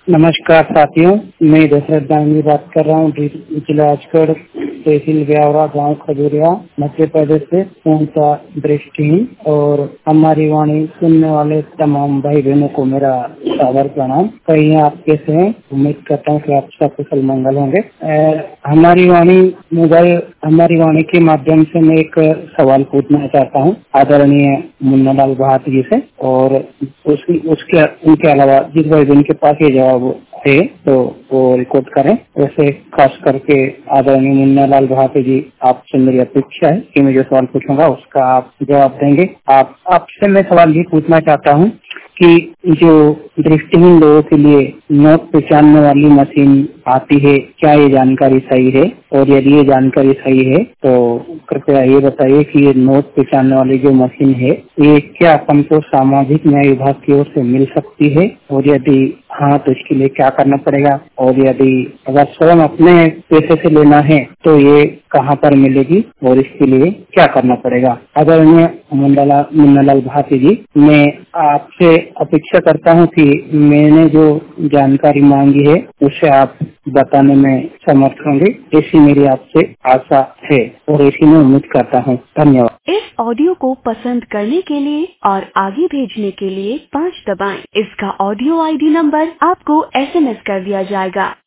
नमस्कार साथियों, मैं दशरथ दांगी बात कर रहा हूँ जिला राजगढ़ तहसील ब्यावरा गांव खजूरिया मध्य प्रदेश से पूर्णतः दृष्टिहीन। और हमारी वाणी सुनने वाले तमाम भाई बहनों को मेरा सादर प्रणाम। कहीं आप कैसे हैं? उम्मीद करता हूँ कि आप सब कुशल मंगल होंगे। हमारी वाणी के माध्यम से मैं एक सवाल पूछना चाहता हूँ आदरणीय मुन्नालाल भाटी जी से, और उनके अलावा जिस भाई बहन के पास ये जवाब है तो वो रिकॉर्ड करें। वैसे खास करके आदरणीय मुन्नालाल भाटी जी, आपसे मेरी अपेक्षा है कि मैं जो सवाल पूछूंगा उसका आप जवाब देंगे। आपसे मैं सवाल ये पूछना चाहता हूँ कि जो दृष्टिहीन लोगों के लिए नोट पहचानने वाली मशीन आती है, क्या ये जानकारी सही है? और यदि ये जानकारी सही है तो कृपया ये बताइए कि ये नोट पहचानने वाली जो मशीन है ये क्या हमको सामाजिक न्याय विभाग की ओर से मिल सकती है? और यदि हाँ तो इसके लिए क्या करना पड़ेगा? और यदि अगर स्वयं अपने पैसे से लेना है तो ये कहाँ पर मिलेगी और इसके लिए क्या करना पड़ेगा? आदरणीय मुन्नालाल भाटी जी, मैं आपसे अपेक्षा करता हूँ कि मैंने जो जानकारी मांगी है उसे आप बताने में समर्थ होंगे, ऐसी मेरी आपसे आशा है और ऐसी मैं उम्मीद करता हूँ। धन्यवाद। इस ऑडियो को पसंद करने के लिए और आगे भेजने के लिए 5 दबाएं। इसका ऑडियो ID नंबर आपको SMS कर दिया जाएगा।